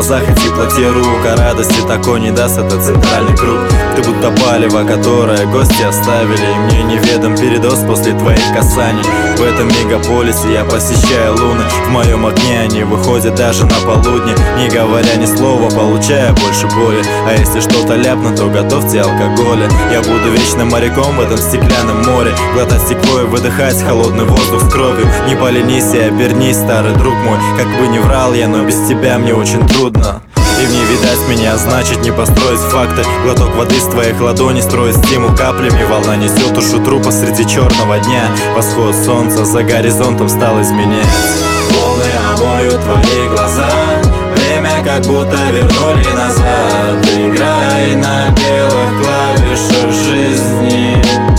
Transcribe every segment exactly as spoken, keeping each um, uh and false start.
глазах и теплоте рук. А радости такой не даст этот центральный круг. Ты будто палево, которое гости оставили, и мне неведом передоз после твоих касаний. В этом мегаполисе я посещаю луны. В моем окне они выходят даже на полудне, не говоря ни слова, получая больше боли. А если что-то ляпну, то готовьте алкоголя. Я буду вечным моряком в этом стеклянном море, глотать стекло и выдыхать холодный воздух с кровью. Не поленись и обернись, старый друг мой. Как бы ни врал я, но без тебя мне очень трудно. И мне видать меня, значит не построить факты. Глоток воды с твоих ладоней строит стимул каплями. Волна несет ушу трупа среди черного дня. Восход солнца за горизонтом стал изменять. Волны омоют твои глаза, время как будто вернули назад. Играй на белых клавишах жизни,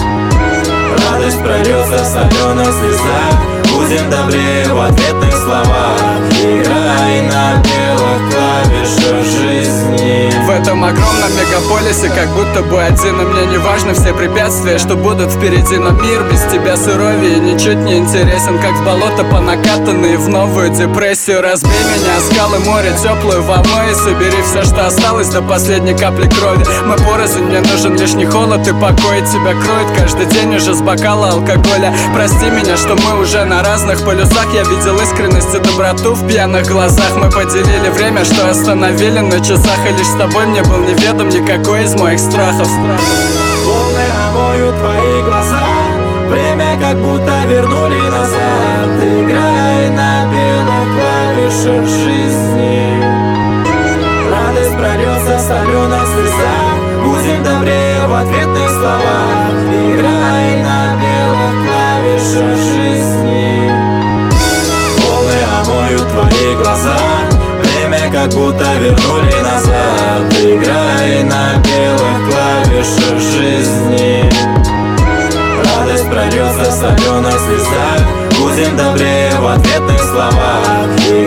радость прольется в соленых слезах. Будем добрее в ответных словах. Играй на белых клавишах жизни. В этом огромном мегаполисе как будто бы один. И мне не важны все препятствия, что будут впереди. Но мир без тебя суровее, ничуть не интересен. Как в болото по накатанной в новую депрессию. Разбей меня, скалы, море, теплую волной. И собери все, что осталось до последней капли крови. Мы порознь, мне нужен лишний холод и покой. Тебя кроет каждый день уже с бокала алкоголя. Прости меня, что мы уже на разных полюсах. Я видел искренность и доброту в пьяных глазах. Мы поделили время, что остановили на часах. И лишь с тобой мне был неведом никакой из моих страхов. Волны омоют твои глаза, время как будто вернули назад. Играй на белых клавишах жизни, радость прольется в соленых слезах. Будем добрее в ответных словах. Играй на белых клавишах жизни. Волны омоют твои глаза, время как будто вернули назад. Играй на белых клавишах жизни, радость прольется в соленых слезах. Будем добрее в ответных словах.